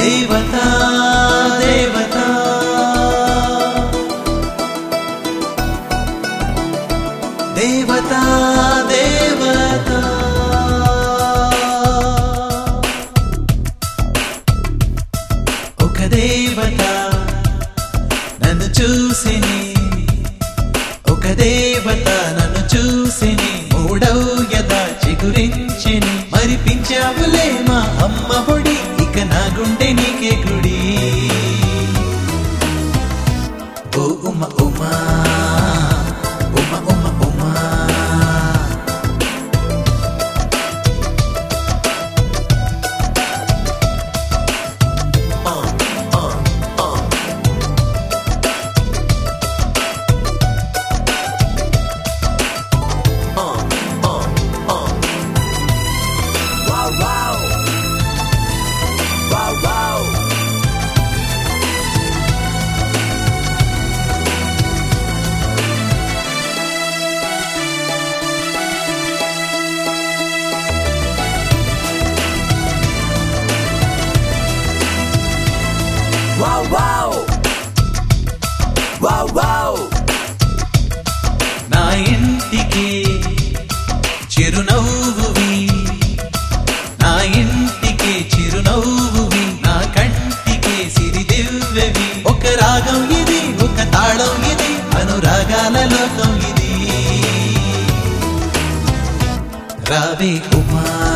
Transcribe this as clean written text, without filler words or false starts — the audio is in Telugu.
దేవతా దేవతా దేవతా దేవతా ఒక దేవత నన్ను చూసిని ఒక దేవత నన్ను చూసిని మూడౌయత చిగురించిని మరిపించావులే మా అమ్మ పొడి ఇక నా గుండె నీకే గుడి ఓ Uma Uma Uma Uma Uma Wow, wow, wow, wow. నా ఇంటికి చిరునవ్వువి నా ఇంటికి చిరునవ్వువి నా కంటికి సిరిదివ్వెవి ఒక రాగం ఇది ఒక తాళం ఇది అనురాగాల లోకం ఇది రావే ఉమా